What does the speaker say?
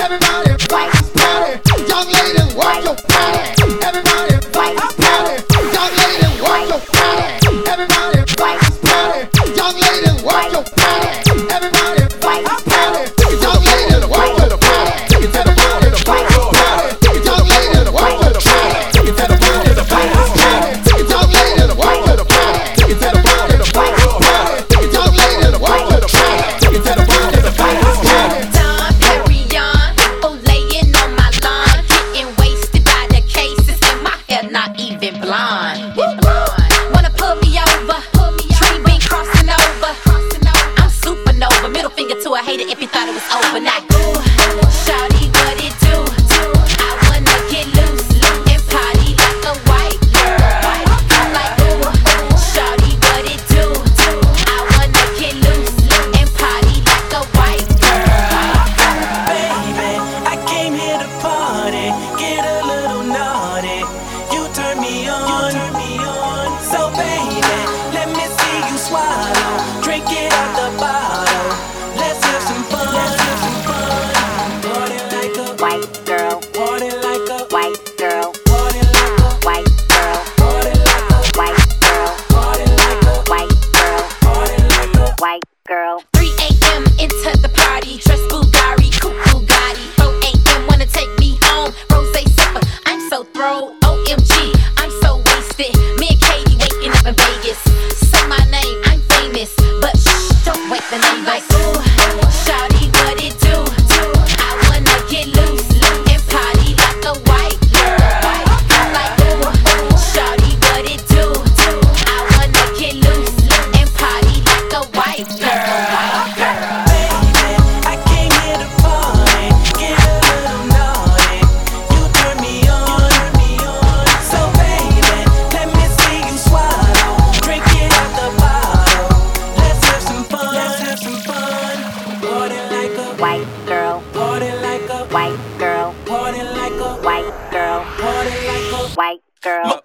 Everybody, white party. Young ladies, work your body. Everybody, white party. Young ladies, work your body. Everybody, white party. Young ladies, work your body. Everybody, white party. Young ladies, work your body. Everybody, white party. Young ladies, work your body. Everybody, white party. Young ladies, work your body. Everybody, white party. Young ladies, work your body. Everybody, white party. Don Perignon, people laying on my lawn, getting wasted by the cases, and my hair not even blonde. Wanna pull me over? Tree been crossing over. I'm supernova. Middle finger to a hater if you thought it was over. Now, shawty, what it do? I wanna get loose and party like a white girl. I'm like, ooh, shawty, what it do? I wanna get loose and party like a white girl. Baby, I came here to party, get a little naughty. You turn me on, So baby, let me see you swallow. Drink it out the bottle. Let's have some fun. Party like a White girl, party like a white girl, party like a white girl, party like a white girl, party like a white girl, party like a white girl. 3 a.m. into the party, dress Bulgari, coupe Bugatti. 4 a.m. wanna take me home, rose sipper. I'm so throw, OMG, I'm so wasted. Me and Katie waking up in Vegas. Say my name, I'm famous, but shh, don't wake the name like ooh, shawty, what it do? I wanna get loose and party like a white girl. I'm like ooh, shawty, what it do? I wanna get loose and party like a white girl. baby. I came here to party, get a little naughty. You turn me on, So baby, let me see you swallow. Drink it out the bottle. Let's have some fun. Party like a White girl, party like a white girl, party like a white girl, party like a white girl.